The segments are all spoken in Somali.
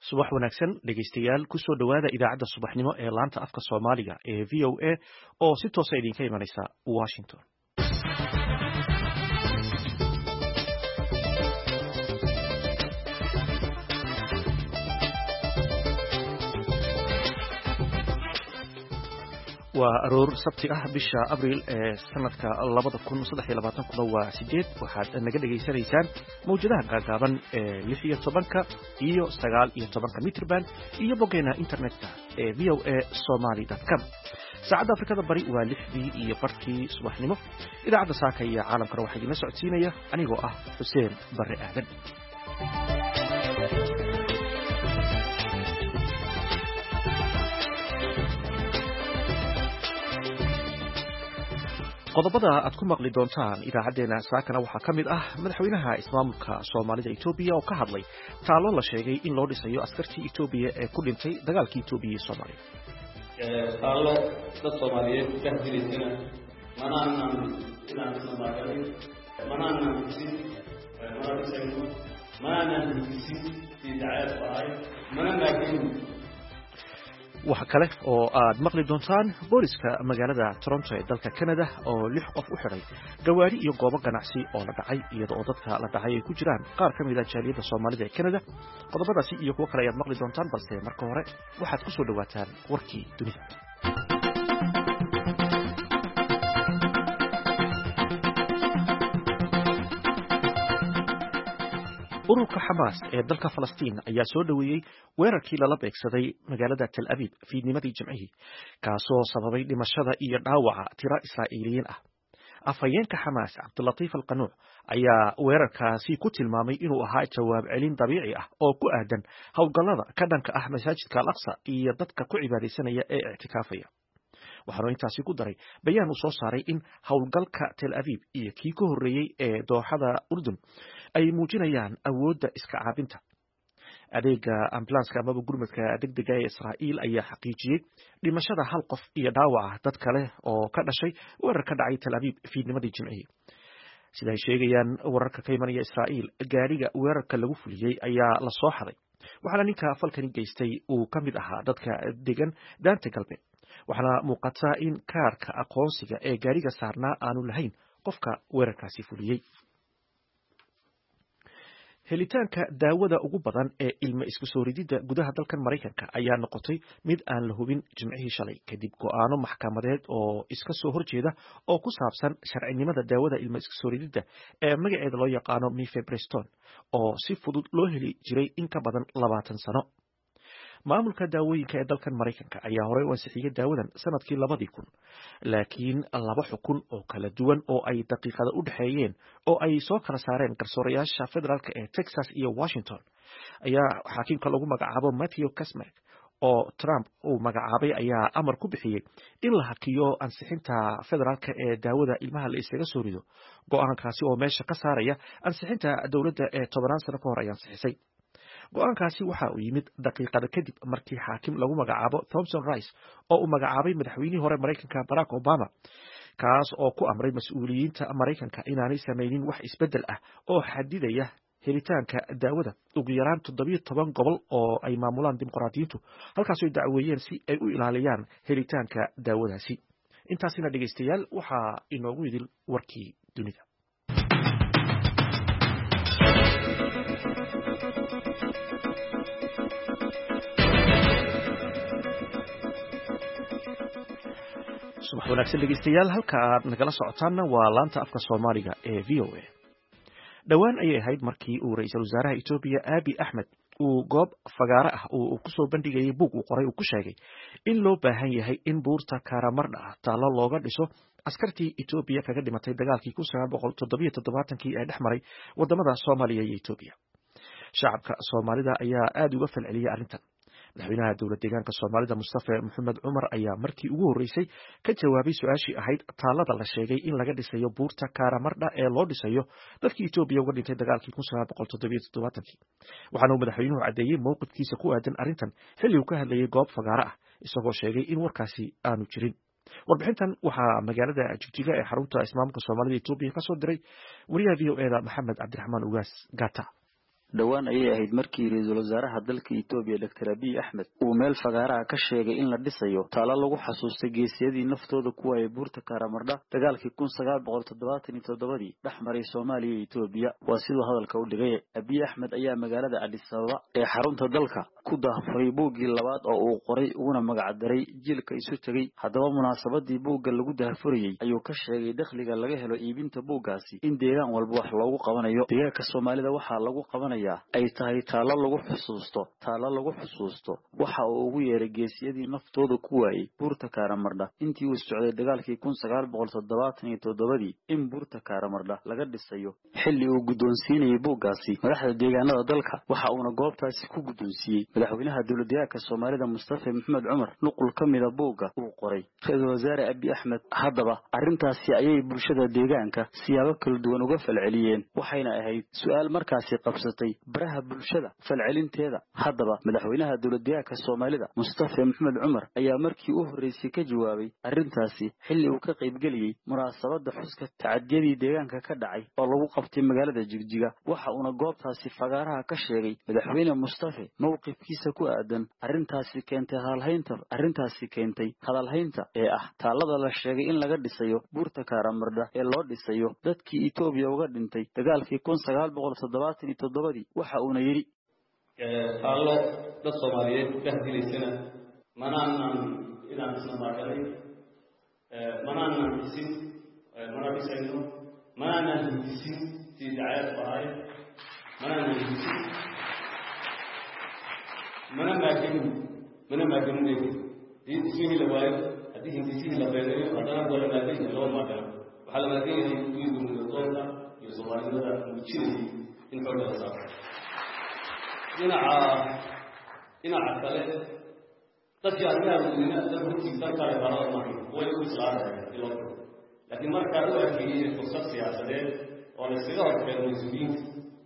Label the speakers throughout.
Speaker 1: subax wanaagsan dhegaystayaal ku soo dhowaada idaacadda subaxnimo ee laanta afka Soomaaliga ee VOA oo si toos ah idinka imanaysa Washington. waa aroor sabti ah bisha abriil ee sanadka 2023 waa 8 waxaad naga dhageysanaysaan mawjadaha gaagaaban ee 16 iyo 19 mitrban iyo bogeena internetka ee voasomali.com. saacadda Afrikada Bari waa 6 iyo barkii subaxnimo. idaacadda saaka iyo caalamkana waxaa idin socodsiinaya anigoo ah Xuseen Barre Aadan. qodobada aad ku maqli doontaan idaacadeena saakana waxaa ka mid ah madaxweynaha ismaamulka Soomaalida Itoobiya oo ka hadlay taalo la sheegay in loo dhisayo askartii Itoobiya ee ku dhintay dagaalkii Itoobiya iyo Soomaaliya.
Speaker 2: taalo dad Soomaaliyeed ka hadlaysana
Speaker 1: waxa kale oo aad maqli doontaan booliska magaalada Toronto ee dalka Canada oo 6 qof u xiray gawaari iyo goobo ganacsi oo la dhacay iyadoo dadka la dhacay ay ku jiraan qaar ka mid ah jaaliyada Soomaalida ee Canada. qodobadaasi iyo kuwa kale ayaad maqli doontaan balse marka hore waxaad ku soo dhawaataan warkii dunida. ururka Xamaas ee dalka Falastiin ayaa soo dhaweeyay weerarkii lala beegsaday magaalada Tel Aviv fiidnimadii Jimcihii kaasoo sababay dhimashada iyo dhaawaca tiro Israa'iiliyiin ah. afhayeenka Xamaas Cabdulatiif Al-Qanuuc ayaa weerarkaasi ku tilmaamay inuu ahaa jawaab celin dabiici ah oo ku aadan howlgallada ka dhanka ah masaajidka Al-Aqsa iyo dadka ku cibaadaysanaya ee i'tikaafaya. waxaanu intaasi ku daray bayaan uu soo saaray in howlgalka Tel Aviv iyo kii ka horreeyay ee dooxada Urdun ay muujinayaan awoodda iska caabinta. adeega ambulanska ama gurmadka degdega ee Israa'iil ayaa xaqiijiyay dhimashada 1 qof iyo dhaawaca dad kale oo ka dhashay weerar ka dhacay Tel Aviv fiidnimadii Jimcihii. sida ay sheegayaan wararka ka imanaya Israa'iil, gaariga weerarka lagu fuliyay ayaa la soo xaday waxaana ninka falkani geystay uu ka mid ahaa dadka degan daanta galbeed. waxaana muuqata in kaarka aqoonsiga ee gaariga saarnaa aanu lahayn qofka weerarkaasi fuliyay. helitaanka daawada ugu badan ee ilma isku soo ridida gudaha dalkan Mareykanka ayaa noqotay mid aan la hubin Jimcihii shalay kadib go'aano maxkamadeed oo iska soo horjeeda oo ku saabsan sharcinimada daawada ilma isku soo ridida ee magaceeda loo yaqaano mifepristone oo si fudud loo heli jiray in ka badan 20 sano. maamulka daawooyinka ee dalkan Mareykanka ayaa horey u ansixiyay daawadan sanadkii 2000 laakiin 2 xukun oo kala duwan oo ay daqiiqada u dhaxeeyeen oo ay soo kala saareen garsoorayaasha federaalka ee Texas iyo Washington ayaa xaakimka lagu magacaabo Matthew Kacsmack oo Trump uu magacaabay ayaa amar ku bixiyay in la hakiyo ansixinta federaalka ee daawada ilmaha la isaga soo rido. go'aankaasi oo meesha ka saaraya ansixinta dawladda ee 10 sano ka hor ay ansixisay. go'aankaasi waxa uu yimid daqiiqada kadib markii xaakim lagu magacaabo Thomson Rice oo uu magacaabay madaxweynihii hore Mareykanka Barack Obama kaas oo ku amray mas'uuliyiinta Mareykanka inaanay samaynin wax isbedel ah oo xadidaya helitaanka daawada ugu yaraan 17 gobol oo ay maamulaan dimuqraadiyiintu halkaas oo dacweeyeen si ay u ilaaliyaan helitaanka daawadaasi. intaasina dhageystayaal waxa inoogu idil warkii dunida. subax wanaagsan dhegaystayaal, halka aad nagala socotaanna waa laanta afka Soomaaliga ee VOA. dhowaan ayay ahayd markii uu ra'iisul wasaaraha Itoobiya Abiy Ahmed uu goob fagaare ah uu ku soo bandhigayay buug uu qoray uu ku sheegay in loo baahan yahay in buurta Karamardha taalo looga dhiso askartii Itoobiya kaga dhimatay dagaalkii 1977 ee dhex maray wadamada Soomaaliya iyo Itoobiya. shacabka Soomaalida ayaa aad uga falceliyay arrintan. madaxweynaha dowladda deegaanka Soomaalida Mustafa Maxamed Cumar ayaa markii ugu horeysay ka jawaabay su'aashii ahayd taalada la sheegay in laga dhisayo buurta Karamardha ee loo dhisayo dadkii Itoobiya uga dhintay dagaalkii 1977. waxaana uu madaxweynuhu cadeeyay mowqifkiisa ku aadan arrintan xilli uu ka hadlayay goob fagaare ah isagoo sheegay in warkaasi aanu jirin. warbixintan waxaa magaalada Jigjiga ee xarunta ismaamulka Soomaalida Itoobiya ka soo diray wariyaha VOA-da Maxamed Cabdiraxmaan Ugaas Gata.
Speaker 3: dhawaan ayay ahayd markii ra'iisul wasaaraha dalka Itoobiya Dr. Abiy Ahmed uu meel fagaaraha ka sheegay in la dhisayo taalo lagu xasuustay geesiyadii naftooda ku waayay buurta Karamardha dagaalkii 1977 dhaxmaray Soomaaliya iyo Itoobiya waa sidoo hadalka u dhigay Abiy Ahmed ayaa magaalada Addis Ababa ee xarunta dalka ku daahfuray buuggii labaad oo uu qoray una magac daray jilka isu tagay haddaba munaasabadii buugga lagu daahfurayay ayuu ka sheegay dakhliga laga helo iibinta buuggaasi in deegaan walba wax loogu qabanayo deegaanka Soomaalida waxa lagu qabanayaa ay tahay taalo lagu xusuusto waxa uu ugu yeeray geesiyadii naftooda ku waayay buurta Karamardha intii uu socday dagaalkii 1977 in buurta Karamardha laga dhisayo xilli uu guddoonsiinayay buuggaasi madaxda deegaanada dalka waxa uuna goobtaasi ku guddoonsiyay madaxweynaha dowladda Soomaalida Mustafa Maxamed Cumar nuqul ka mid ah buugga uu qoray ra'iisul wasaare Abiy Ahmed haddaba arrintaasi ayay bulshada deegaanka siyaabo kala duwan uga falceliyeen waxayna ahayd su'aal markaasi qabsatay baraha bulshada falcelinteeda haddaba madaxweynaha dowladda Soomaalida Mustafa Maxamed Cumar ayaa markii uu horeysay ka jawaabay arrintaasi xilli uu ka qayb galiyay munaasabada xuska tacadiyadii deegaanka ka dhacay oo lagu qabtay magaalada Jigjiga waxa uuna goobtaasi fagaaraha ka sheegay madaxweyne Mustafa mowqifkiisa ku aadan arrintaasi keentay hadalhaynta ee ah taalada la sheegay in laga dhisayo buurta Karamardha ee loo dhisayo dadkii Itoobiya uga dhintay dagaalkii 1977 waxa uuna yiri
Speaker 2: taalo dad Soomaaliyeed ka hadilaysana manaanan inaan isla maaqalay manaanan isin manaanan manaanan isin tidaayad bahay manaanan isin manaanan ismihii la waayo haddii hindisihii la beenayo haddana golanaadayhi loo maagano waxaa la maaganyayay kuwii gurmudatoonka iyo Soomaalida muujinayay in xoogga la saaro dhinaca kale dadkii arrimaha muslimiinta dad runtii dalkaale baarada maahay way u islaanayaan ilo laakiin markaa u arkeeyey fursad siyaasadeed oo la iskaga horkeeno mas-uuliyiinta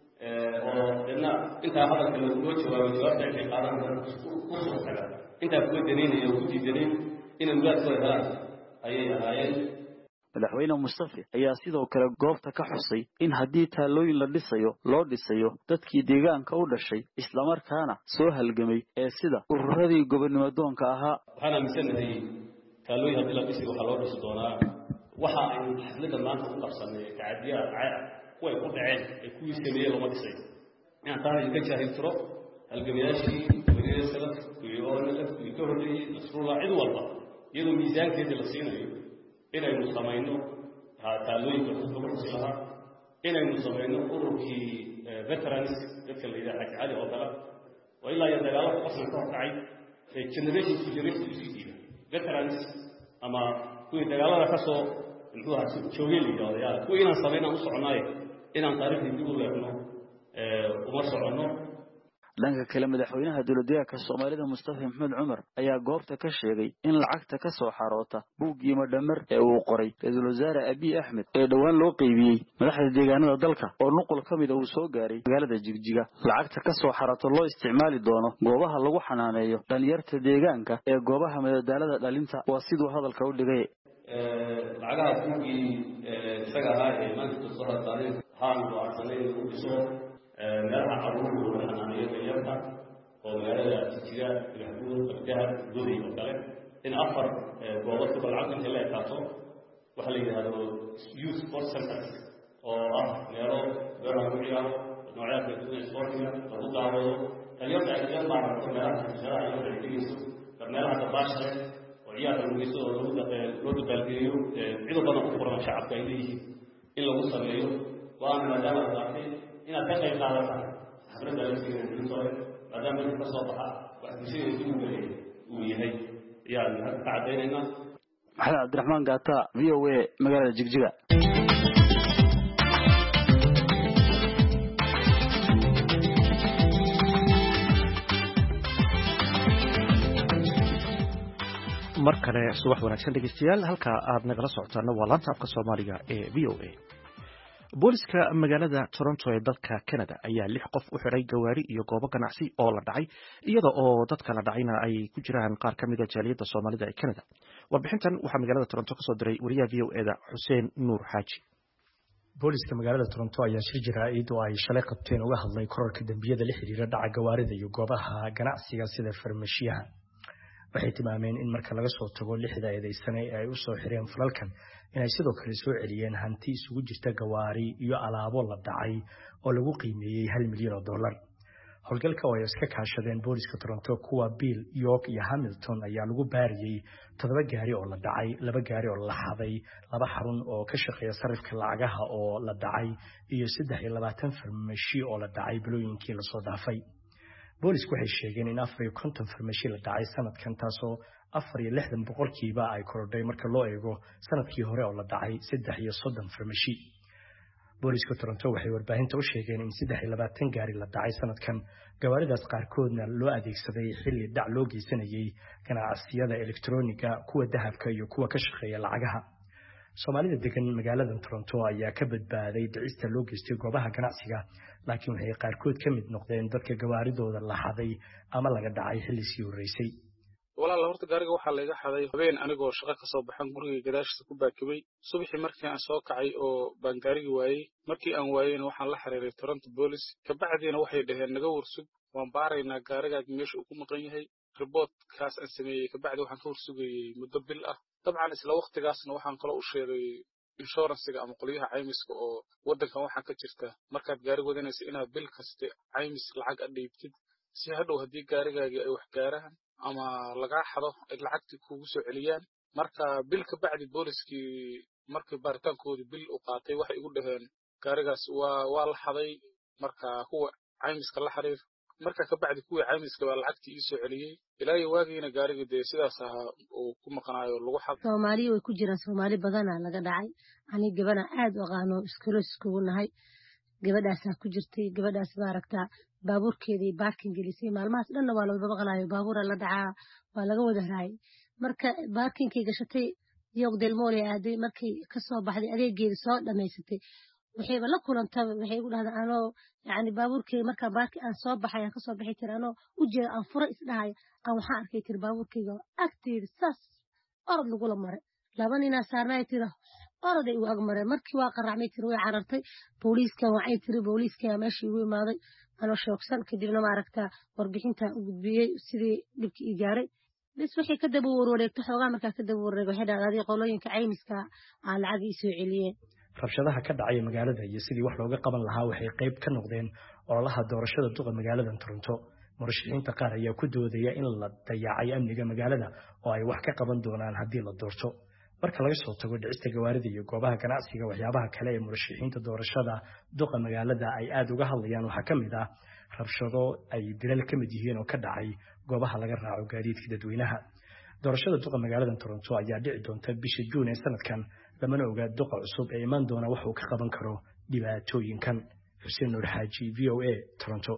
Speaker 2: oo dadna intaa hadalka loo jawaabay jawaabta ay qaadan ku soo taga intaa kuwa danaynaya oo ku diidanayn inay muraadkooda helaan ayay ahaayeen
Speaker 3: madaxweyne Mustafa ayaa sidoo kale goobta ka xusay in haddii taalooyin la dhisayo loo dhisayo dadkii deegaanka u dhashay isla markaana soo halgamay ee sida ururadii gobonnimadoonka ahaa
Speaker 2: waxaan aaminsanahay taalooyin haddii la dhisayo waxaa loo dhisi doonaa waxa ay xafladda maanta u qabsanay tacadiyaha way ku dhaceen ee kuwii sameeyey lama dhisay inaan tahay ka jaahil tiro halgamayaashii wariye salaf iyo ka horreeyey nasrullah cid walba iyadoo miisaankeedii la siinayo inaynu samayno taalooyinka lagu xusi lahaa inaynu samayno ururkii veterans dadka la yidhaha xaj cali oo kale oo ilaa iyo dagaalada qasna ka horkacay generation to generation usii dhiiba veterans ama kuwii dagaalada ka soo muxuu ahaa joogeen la yidhahdo yaala kuwii inaan samaynaan u soconaaye inaan taariikhdii dib u leegno uma soconno
Speaker 3: dhanka kale madaxweynaha dowladda Soomaalida Mustafa Maxamed Cumar ayaa goobta ka sheegay in lacagta ka soo xaroota buuggii madhamar ee uu qoray ra'iisul wasaare Abiy Ahmed ee dhawaan loo qaybiyay madaxda deegaanada dalka oo nuqul ka mid ah uu soo gaaray magaalada Jigjiga lacagta ka soo xarooto loo isticmaali doono goobaha lagu xanaaneeyo dhalinyarta deegaanka ee goobaha madadaalada dhalinta waa sidoo hadalka u dhigay
Speaker 2: lacagaha buuggii isaga ahaa ee maanta soo hartay haan oo arsanay uu dhiso meelaha caruurta lagu xanaaneeyo dhalinyarta oo magaalada Jigjiga Galgaduud Qabdaha Gudi oo kale in afar goobood ku lacag inta la qaato waxa la yiraahdo youth sport centers oo ah meelo gaar ah noocyada kala duwan sportiga lagu daawado dhalinyarta ay ka maarmaan meelaha shaqada iyo xiriiriso meelaha dabaasha oo ciyaarta lagu soo loo dalgeeyo ciido badan ku qoran shacabka ay leeyihiin in lagu sameeyo waan maadaama qaatay inaad ka qayb qaadataan xafladda la siiyo intoore maadaama inta soo baxa wax bulshada uu yahay yaan ka cadeynayna
Speaker 3: Maxamed Cabdiraxmaan Gaata VOA magaalada Jigjiga
Speaker 1: markale subax wanaagsan dhegeystayaal halka aad nagala socotaan waa laanta afka Soomaaliga ee VOA booliska magaalada Toronto ee dalka Canada ayaa 6 qof u xiray gawaari iyo goobo ganacsi oo la dhacay iyada oo dadka la dhacayna ay ku jiraan qaar ka mid ah jaaliyada Soomaalida ee Canada warbixintan waxaa magaalada Toronto ka soo diray wariyaha VOA-da Xuseen Nuur Xaaji
Speaker 4: booliska magaalada Toronto ayaa shir jaraa'id oo ay shalay qabteen uga hadlay kororka dambiyada la xiriira dhaca gawaarida iyo goobaha ganacsiga sida farmashiyaha. waxay tilmaameen in marka laga soo tago 6 eedeysane ay u soo xireen falalkan inay sidoo kale soo celiyeen hanti isugu jirta gawaari iyo alaabo la dhacay oo lagu qiimeeyay $1 milyan. howlgalka oo ay iska kaashadeen booliska Toronto kuwa Bill, York iyo Hamilton ayaa lagu baariyay 7 gaari oo la dhacay, 2 gaari oo la xaday, 2 xarun oo ka shaqeeya sarifka lacagaha oo la dhacay iyo 23 farmashi oo la dhacay bilooyinkii la soo dhaafay. boolisku waxay sheegeen in 54 farmashi la dhacay sanadkan taasoo 64% ay korodhay marka loo eego sanadkii hore oo la dhacay 33 farmashi. booliska Toronto waxay warbaahinta u sheegeen in 23 gaari la dhacay sanadkan, gawaaridaas qaarkoodna loo adeegsaday xilli dhac loo geysanayay ganacsiyada elektarooniga, kuwa dahabka iyo kuwa ka shaqeeya lacagaha. Soomaalida degan magaalada Toronto ayaa ka badbaaday dhicista loo geystay goobaha ganacsiga, laakiin waxay qaarkood ka mid noqdeen dadka gawaaridooda la xaday ama laga dhacay xilli sii horeysay.
Speaker 5: walaal horta gaariga waxaa laga xaday habeen anigoo shaqo ka soo baxan guriga gadaashiisa ku baakibay subaxii markii aan soo kacay oo baan gaarigi waayay markii aan waayeen waxaan la xiriiray Toronto Police ka bacdiina waxay dhaheen naga warsug waan baaraynaa gaarigaaga meesha uu ku maqan yahay report kaas aan sameeyay ka bacdi waxaan ka warsugayay muddo bil ah dabcan isla waqtigaasna waxaan kala u sheegay insurance-ga ama qoliyaha caymiska oo wadankan waxa ka jirta markaad gaari wadanayso inaad bil kaste caymis lacag dhiibtid si hadhow hadii gaarigaaga ay wax gaaraan ama laga xado lacagti kugu soo celiyaan marka bil ka bacdi booliskii markii baaritaankoodii bil u qaatay waxay ugu dhaheen gaarigaas waa la xaday marka kuwa caymiska la xiriir marka ka bacdi kuwa caymiska waa lacagtii ii soo celiyay ilaa waagiina gaariga de sidaas uu ku maqnaayo lagu xad
Speaker 6: Soomaali way ku jiraan Soomaali badan laga dhacay ani gabadha aad u aqaano isku nahay gabadhaas ku jirtay gabadhaas baaragta baabuurkeedii parking gelisay maalmahaas dhan waa loo baqalayo baabuur la dhacaa waa laga wada raay marka parking-kii gashatay York Del Mole aaday markii ka soo baxday adeegeeda soo dhameysatay waxay la kulantay waxay ugu dhahdaan anoo yaani baabuurkii marka parking aan soo baxay aan ka soo bixi tirano u jeedo aan furo isdhahay aan waxa arkay tir baabuurkayga agteeda saas orod lagu la maray laba nin saarnay tira oroday u agmaray markii waa qaracmay tir way carartay booliiska waxay tiri booliiska meeshii ugu imaaday أنا شخصاً كدبنا معركة وربحينها وبيجي سيدي دبكي إيجاري بس وحي كدبوا وروريك تحوغا مركا كدبوا وروريك وحيدا غادي قولوين كعيمسكا على عادي سوعيليين
Speaker 4: rabshadaha ka dhacay magaalada iyo sidii wax looga qaban lahaa waxay qayb ka noqdeen ololaha doorashada duqa magaalada Toronto. Murashaxiinta qaar ayaa ku doodaya in la dayacay amniga magaalada oo ay wax ka qaban doonaan haddii la doorto. marka laga soo tago dhicista gawaarida iyo goobaha ganacsiga waxyaabaha kale ee murashaxiinta doorashada duqa magaalada ay aad uga hadlayaan waxa kamid ah rabshado ay dilal ka mid yihiin oo ka dhacay goobaha laga raaco gaadiidka dadweynaha. doorashada duqa magaalada Toronto ayaa dhici doonta bisha Juun ee sanadkan lamana oga duqa cusub ee iman doona wax uu ka qaban karo dhibaatooyinkan. Xuseen Nur Xaaji, VOA, Toronto.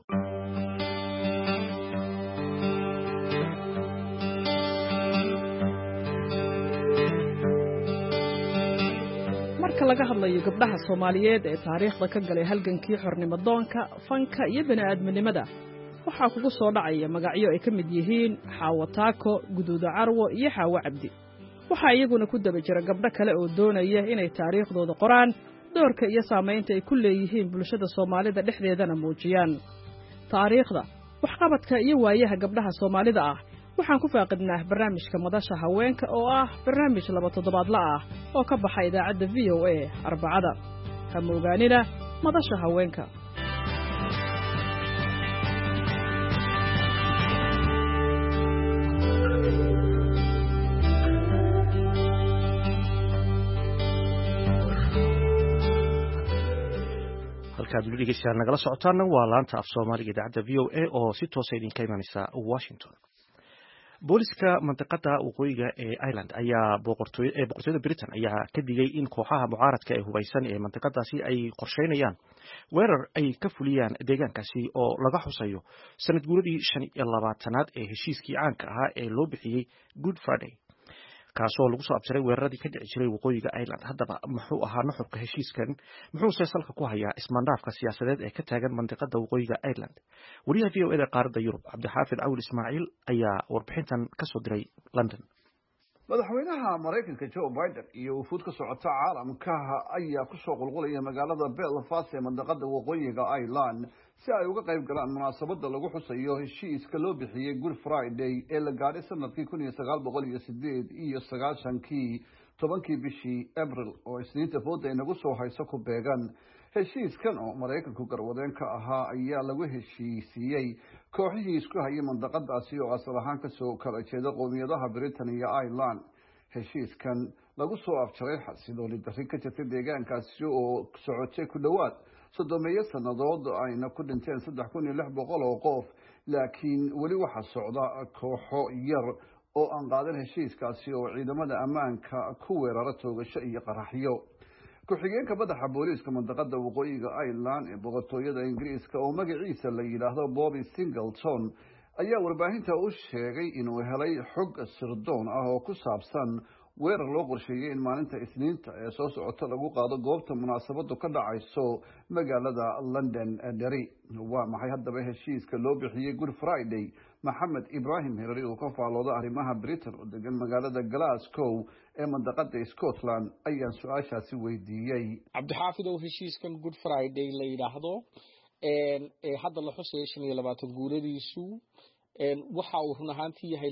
Speaker 7: laga hadlayo gabdhaha Soomaaliyeed ee taariikhda ka galay halgankii xornimo doonka, fanka iyo bini'aadminimada waxa kugu soo dhacaya magacyo ay ka mid yihiin Xaawo Taako, Guduuda Carwo iyo Xaawo Cabdi. waxa iyaguna ku daba jira gabdho kale oo doonaya inay taariikhdooda qoraan, doorka iyo saameynta ay ku leeyihiin bulshada Soomaalida dhexdeedana muujiyaan. taariikhda, waxqabadka iyo waayaha gabdhaha Soomaalida ah waxaan ku faaqidnaa barnaamijka Madasha Haweenka oo ah barnaamij 2 toddobaadle ah oo ka baxay idaacadda VOA Arbacada. Ha moogaanina Madasha Haweenka.
Speaker 1: halkaad dhegeystayaal nagala socotaana waa laanta af Soomaaliga idaacadda VOA oo si toos ah idinka imanaysa Washington. booliska mantiqada waqooyiga ee Ireland ayaa boqortooyada Britain ayaa ka digay in kooxaha mucaaradka ee hubeysan ee mantiqadaasi ay qorsheynayaan weerar ay ka fuliyaan deegaankaasi oo laga xusayo sanad guuradii 25aad ee heshiiskii caanka ahaa ee loo bixiyay Good Friday, kaasoo lagu soo abtiray weeraradii ka dhici jiray waqooyiga Ireland. haddaba muxuu ahaa nuxurka heshiiskan, muxuuse salka ku hayaa ismaandhaafka siyaasadeed ee ka taagan mantiqada waqooyiga Ireland? wariyaha VOA qaaradda Yurub Cabdixaafid Cawil Ismaaciil ayaa warbixintan ka soo diray London.
Speaker 8: madaxweynaha Mareykanka Joe Biden iyo wufuud ka socota caalamka ayaa ku soo qulqulaya magaalada Belfast ee mandaqada waqooyiga Ireland si ay uga qayb galaan munaasabada lagu xusayo heshiiska loo bixiyay Good Friday ee la gaadhay sanadkii 1998 tobankii bishii April oo isniinta fooda inagu soo hayso ku beegan. heshiiskan oo Mareykanku garwadeen ka ahaa ayaa lagu heshiisiyay kooxihii isku hayay mandaqadaasi oo asal ahaan ka soo kala jeeda qowmiyadaha Britain iyo Ireland. heshiiskan lagu soo afjaray xasilooni darri ka jirtay deegaankaasi oo socotay ku dhawaad 30 sannadood ayna ku dhinteen 3600 oo qof, laakiin weli waxa socda kooxo yar oo aan qaadan heshiiskaasi oo ciidamada ammaanka ku weerara toogasho iyo qaraxyo. ku-xigeenka madaxa booliiska mandaqada waqooyiga Ireland ee boqortooyada Ingiriiska oo magaciisa la yiraahdo Bobby Singleton ayaa warbaahinta u sheegay inuu helay xog sirdoon ah oo ku saabsan weerar loo qorsheeyay in maalinta Isniinta ee soo socota lagu qaado goobta munaasabadu ka dhacayso magaalada London Derry. waa maxay haddaba heshiiska loo bixiyay Good Friday? Maxamed Ibrahim Hirari oo ka faalooda arrimaha Britain oo degan magaalada Glasgow ee mandaqada Scotland ayaan su-aashaasi weydiiyey.
Speaker 9: Cabdixaafid oo heshiiskan Good Friday la yiraahdo hadda la xusay 25 guuradiisu waxa uu run ahaantii yahay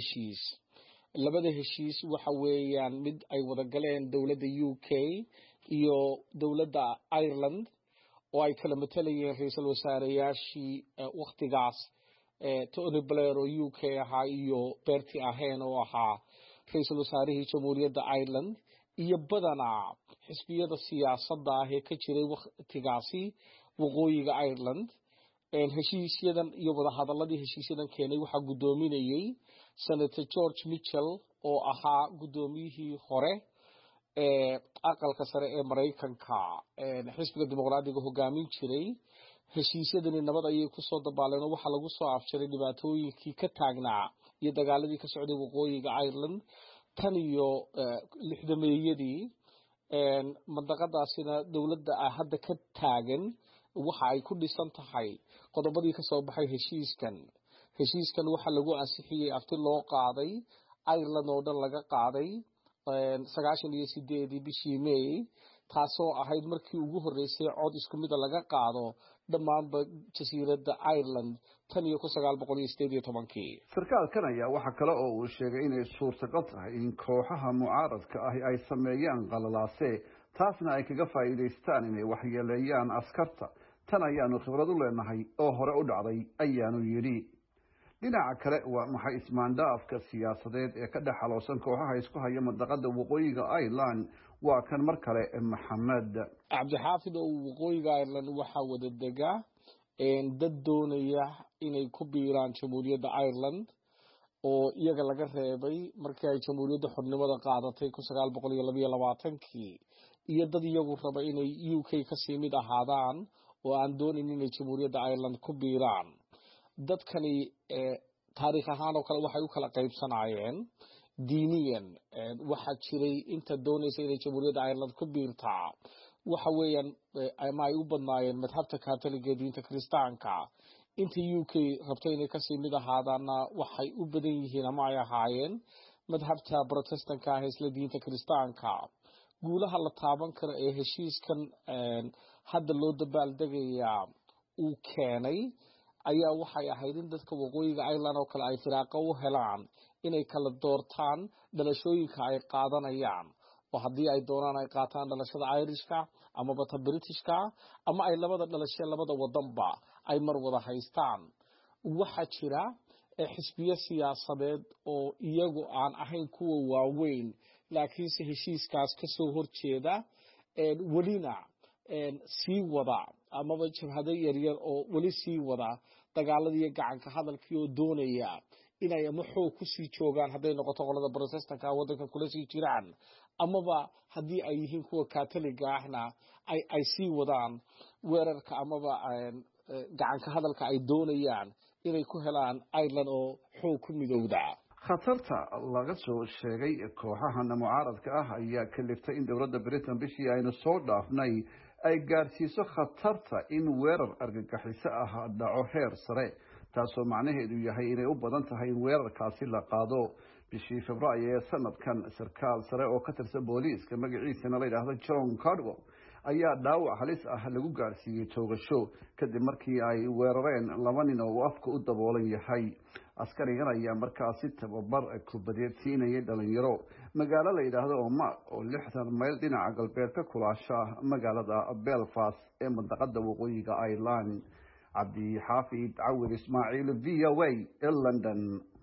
Speaker 9: labada heshiis waxa weeyaan mid ay wada galeen dawladda UK iyo dawladda Ireland oo ay kala matalayeen ra'iisul wasaareyaashii waqtigaas Tony Blair oo UK ahaa iyo Bertie Ahern oo ahaa ra'iisul wasaarihii Jamhuuriyadda Ireland iyo badanaa xisbiyada siyaasadda ah ee ka jiray waqtigaasi waqooyiga Ireland. heshiisyadan iyo wada hadaladii heshiisyadan keenay waxa gudoominayay Senator George Mitchell oo ahaa gudoomiyihii hore aqalka sare ee Mareykanka xisbiga dimuqraadiga hogaamin jiray. heshiisyadani nabad ayay ku soo dabaaleen waxa lagu soo afjaray dhibaatooyinkii ka taagnaa iyo dagaaladii ka socday waqooyiga Ireland tan iyo 60meeyadii. mandaqadaasina dawladda hadda ka taagan waxa ay ku dhisan tahay qodobadii ka soo baxay heshiiskan waxa lagu ansixiyay afti loo qaaday Ireland oo dhan laga qaaday 98 bishii May, taasoo ahayd markii ugu horeysay cod isku mid laga qaado dhammaan jasiiradda Ireland tan iyo 1918.
Speaker 8: sarkaalkan ayaa waxa kale oo uu sheegay inay suurtagal tahay in kooxaha mucaaradka ah ay sameeyaan qalalaase taasna ay kaga faa'iideystaan inay waxyeeleeyaan askarta. tan ayaanu khibrad u leenahay oo hore u dhacday ayaanu yidhi. dhinaca kale waa maxay ismaandhaafka siyaasadeed ee ka dhex xaloosan kooxaha isku haya mandaqada waqooyiga Ireland? waa kan mar kale Maxamed
Speaker 9: Cabdixaafid oo waqooyiga Ireland waxa wada dega dad doonaya inay ku biiraan Jamhuuriyadda Ireland oo iyaga laga reebay markii ay Jamhuuriyadda xornimada qaadatay 1922 iyo dad iyagu raba inay UK ka sii mid ahaadaan oo aan doonin inay Jamhuuriyadda Ireland ku biiraan. dadkani taariikh ahaan oo kale waxay u kala qaybsanayeen diiniyan. waxa jiray inta doonaysa inay Jamhuuriyadda Ireland ku biirtaa waxa weeyaan ama ay u badnaayeen madhabta Catholic ee diinta Kiristaanka. inta UK rabtay inay ka sii mid ahaadaana waxay u badan yihiin ama ay ahaayeen madhabta Protestanka ah isla diinta Kiristaanka. guulaha la taaban karo ee heshiiskan hadda loo dabaaldegayaa uu keenay ayaa waxay ahayd in dadka waqooyiga Ireland oo kale ay firaaqo u helaan inay kala doortaan dhalashooyinka ay qaadanayaan oo haddii ay doonaan ay qaataan dhalashada Irishka ama bata Britishka ama ay labada dhalasho labada wadanba ay mar wada haystaan. waxa jira xisbiyo siyaasadeed oo iyagu aan ahayn kuwa waaweyn laakiinse heshiiskaas ka soo horjeeda welina sii wada amaba jabhado yaryar oo weli sii wada dagaaladii gacanka hadalkii oo doonaya inay ama xoog ku sii joogaan hadday noqoto qolada Protestanka wadanka kula sii jiraan amaba haddii ay yihiin kuwa Catholic ahna ay sii wadaan weerarka amaba gacanka hadalka ay doonayaan inay ku helaan Ireland oo xoog ku midowda.
Speaker 8: khatarta laga soo sheegay kooxahan mucaaradka ah ayaa kaliftay in dawladda Britain bishii aynu soo dhaafnay ay gaarsiiso khatarta in weerar argagixiso ah dhaco heer sare, taasoo macnaheedu yahay inay u badan tahay in weerarkaasi la qaado. bishii Febraayo ee sanadkan sarkaal sare oo ka tirsan booliiska magaciisana la yidhaahdo John Caldwell ayaa dhaawac halis ah lagu gaarsiiyey toogasho kadib markii ay weerareen 2 nin oo afka u daboolan yahay. askarigan ayaa markaasi tababar kubadeed siinayay dhalinyaro magaalo la yidhaahdo Omagh oo 60 mayl dhinaca galbeed ka kulaasha magaalada Belfast ee mandaqada waqooyiga Ireland. Cabdi Xaafid Cawir Ismaaciil VOA ee London.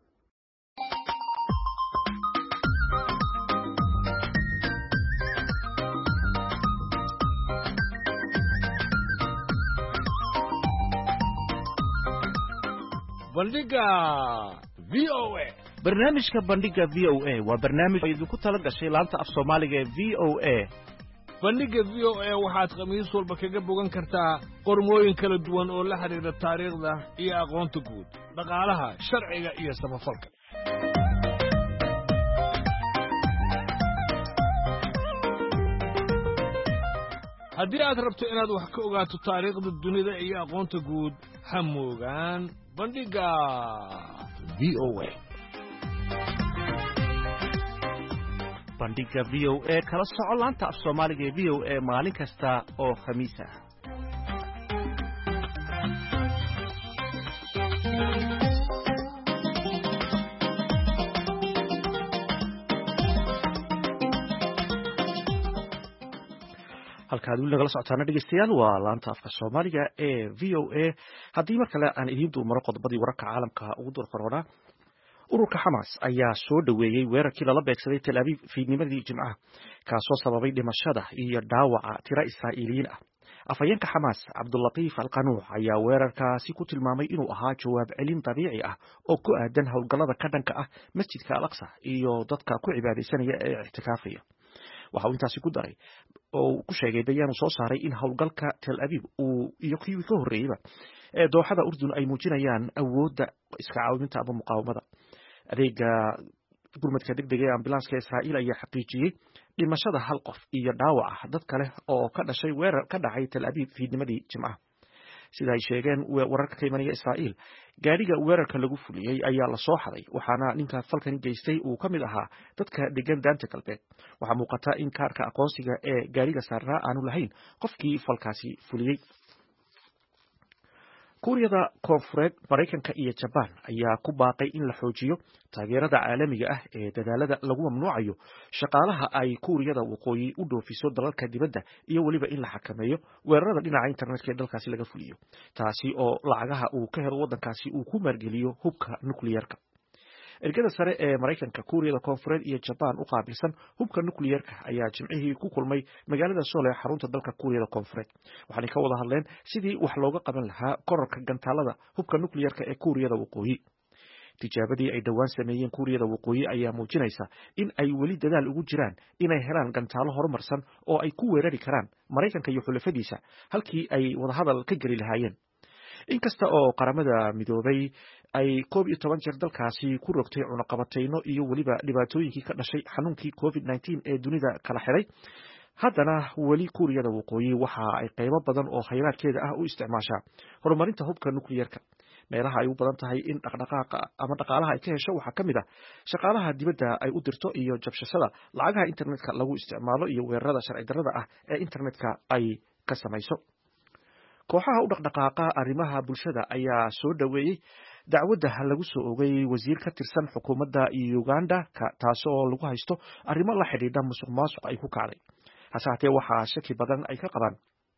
Speaker 10: bandhiga VOA.
Speaker 1: barnaamijka bandhiga VOA waa barnaamij idinku tala gashay laanta af Soomaaliga ee VOA.
Speaker 10: bandhiga VOA waxaad khamiis walba kaga bogan kartaa qormooyin kala duwan oo la xiriira taariikhda iyo aqoonta guud, dhaqaalaha, sharciga iyo samafalka. haddii aad rabto inaad wax ka ogaato taariikhda dunida iyo aqoonta guud, ha moogaan bandhiga VOA.
Speaker 1: bandhiga VOA kala soco laanta af Soomaaliga ee VOA maalin kasta oo khamiis ah. halkaad weli nagala socotaana dhegeystayaal waa laanta afka Soomaaliga ee VOA. haddii mar kale aan idiin dulmaro qodobadii wararka caalamka ugu doorqorona, ururka Xamaas ayaa soo dhaweeyay weerarkii lala beegsaday Tel Aviv fiidnimadii Jimcaha, kaasoo sababay dhimashada iyo dhaawaca tiro Israa'iiliyiin ah. afhayeenka Xamaas Cabdulatiif Alqanuuc ayaa weerarkaasi ku tilmaamay inuu ahaa jawaab celin dabiici ah oo ku aadan howlgallada ka dhanka ah masjidka Al-Aqsa iyo dadka ku cibaadaysanaya ee ictikaafaya. waxa uu intaasi ku daray oo ku sheegay bayaan soo saaray in howlgalka Tel Aviv iyo kuwii ka horreeyayba ee dooxada Urdun ay muujinayaan awoodda iska caawinta ama muqaawamada. adeega gurmadka degdega ee ambulanska Israa'iil ayaa xaqiijiyay dhimashada 1 qof iyo dhaawaca dad kale oo ka dhashay weerar ka dhacay Tel Aviv fiidnimadii Jimcaha. sida ay sheegeen wararka ka imanaya Israa'iil, gaariga weerarka lagu fuliyay ayaa la soo xaday, waxaana ninka falkan geystay uu ka mid ahaa dadka degan daanta galbeed. waxaa muuqata in kaarka aqoonsiga ee gaariga saarnaa aanu lahayn qofkii falkaasi fuliyey. kuuriyada koonfureed, Maraykanka iyo Jabaan ayaa ku baaqay in la xoojiyo taageerada caalamiga ah ee dadaalada lagu mamnuucayo shaqaalaha ay kuuriyada waqooyi u dhoofiso dalalka dibadda iyo weliba in la xakameeyo weerarada dhinaca internetka ee dalkaasi laga fuliyo, taasi oo lacagaha uu ka helo waddankaasi uu ku maalgeliyo hubka nukliyeerka. ergada sare ee Maraykanka, Kuuriyada Koonfureed iyo Jabaan u qaabilsan hubka nukliyeerka ayaa Jimcihii ku kulmay magaalada Seoul ee xarunta dalka Kuuriyada Koonfureed. waxaanay ka wada hadleen sidii wax looga qaban lahaa kororka gantaalada hubka nukliyeerka ee Kuuriyada Waqooyi. tijaabadii ay dhawaan sameeyeen Kuuriyada Waqooyi ayaa muujinaysa in ay weli dadaal ugu jiraan inay helaan gantaalo horumarsan oo ay ku weerari karaan Maraykanka iyo xulafadiisa halkii ay wadahadal ka geli lahaayeen. inkasta oo qaramada midoobay ay 11 jeer dalkaasi ku rogtay cunaqabatayno iyo weliba dhibaatooyinkii ka dhashay xanuunkii COVID-19 ee dunida kala xiray, haddana weli Kuuriyada Waqooyi waxa ay qaybo badan oo khayraadkeeda ah u isticmaashaa horumarinta hubka nukliyeerka. meelaha ay u badan tahay in dhaqdhaqaaqa ama dhaqaalaha ay ka hesho waxaa ka mid ah shaqaalaha dibadda ay u dirto iyo jabshashada lacagaha internetka lagu isticmaalo iyo weerarada sharci darrada ah ee internetka ay ka samayso. kooxaha u dhaqdhaqaaqa arrimaha bulshada ayaa soo dhaweeyay dacwadda lagu soo oogay wasiir ka tirsan xukuumadda Uganda taasoo lagu haysto arrimo la xidhiidha musuqmaasuq ay ku kacday. hase haatee waxaa shaki badan ay ka qabaan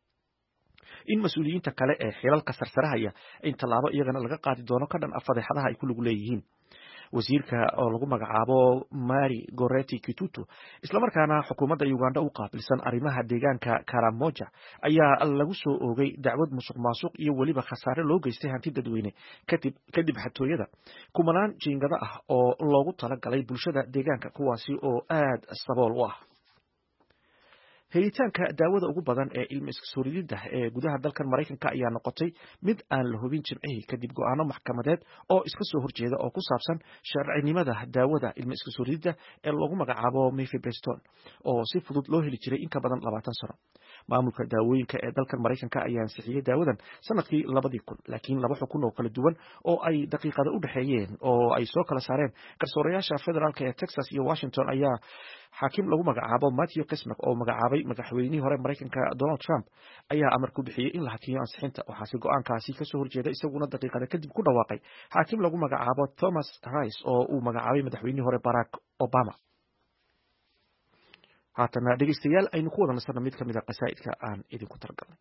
Speaker 1: in mas'uuliyiinta kale ee xilalka sarsarahaya in tallaabo iyagana laga qaadi doono ka dhan fadeexadaha ay ku lug leeyihiin. wasiirka oo lagu magacaabo Mary Goretti Kitutu, isla markaana xukuumadda Uganda u qaabilsan arrimaha deegaanka Karamoja, ayaa lagu soo oogay dacwad musuqmaasuq iyo weliba khasaare loo geystay hanti dadweyne kadib xatooyada kumanaan jiingada ah oo loogu talagalay bulshada deegaanka, kuwaasi oo aad sabool u ah. helitaanka daawada ugu badan ee ilma iska soo ridida ee gudaha dalkan Maraykanka ayaa noqotay mid aan la hubin Jimcihii kadib go'aano maxkamadeed oo iska soo horjeeda oo ku saabsan sharcinimada daawada ilma iska soo ridida ee lagu magacaabo Mifepristone oo si fudud loo heli jiray in ka badan 20 sano. maamulka daawooyinka ee dalkan Mareykanka ayaa ansixiyay daawadan sanadkii 2000 laakiin laba xukun oo kala duwan oo ay daqiiqada u dhaxeeyeen oo ay soo kala saareen garsoorayaasha federaalka ee Texas iyo Washington ayaa xaakim lagu magacaabo Matthew Kacsmack oo magacaabay madaxweynihii hore Mareykanka Donald Trump ayaa amar ku bixiyay in la hakiyo ansixinta waxaase go'aankaasi ka soo horjeeda isaguna daqiiqada kadib ku dhawaaqay xaakim lagu magacaabo Thomas Rice oo uu magacaabay madaxweynihii hore Barack Obama. haatana dhegeystayaal aynu ku wada nasana mid ka mid ah qasaa'idka aan idinku talagalnay.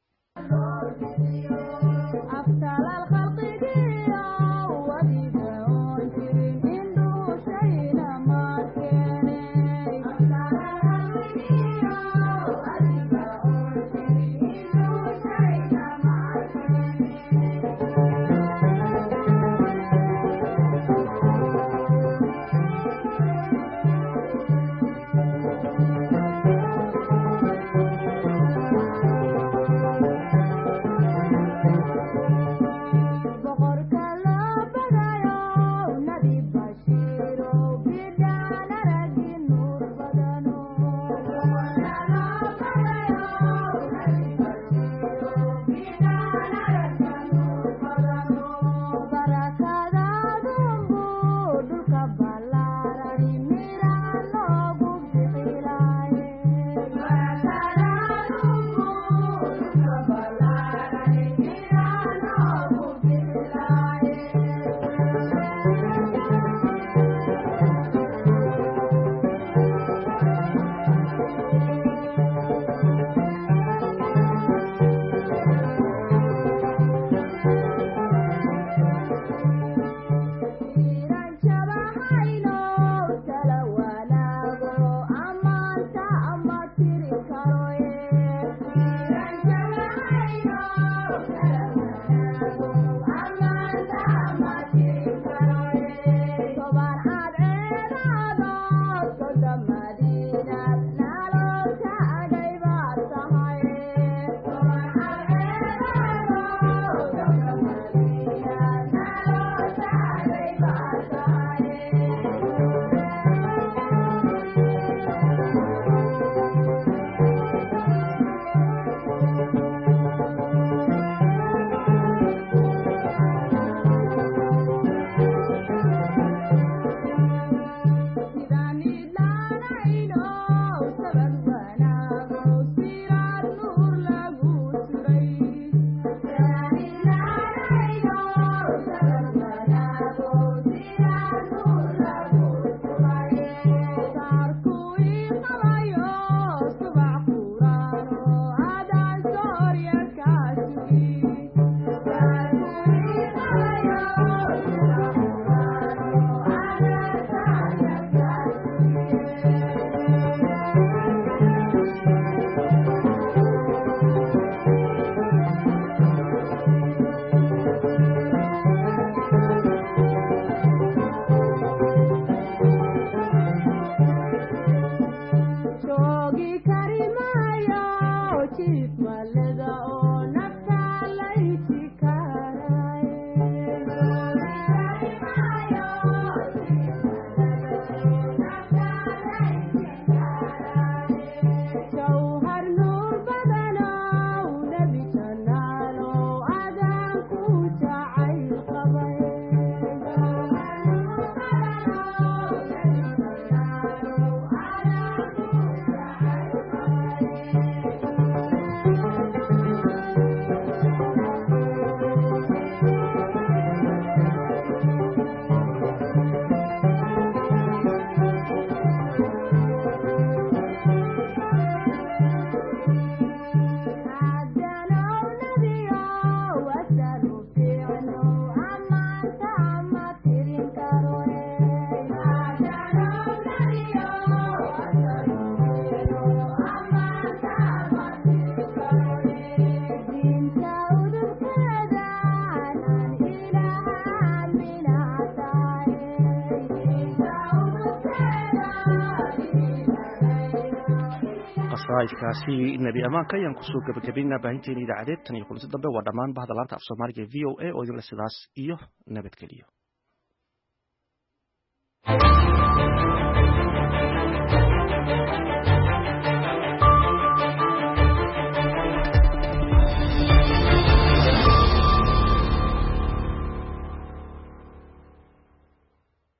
Speaker 11: qasaa'idkaasi nabi amaanka ayaan kusoo gabagabaynaa baahinteena idaacadeed tan iyo kulanti dambe waa dhammaan bahda laanta af soomaaliga v o a oo idinle sidaas iyo nabadgeliyo.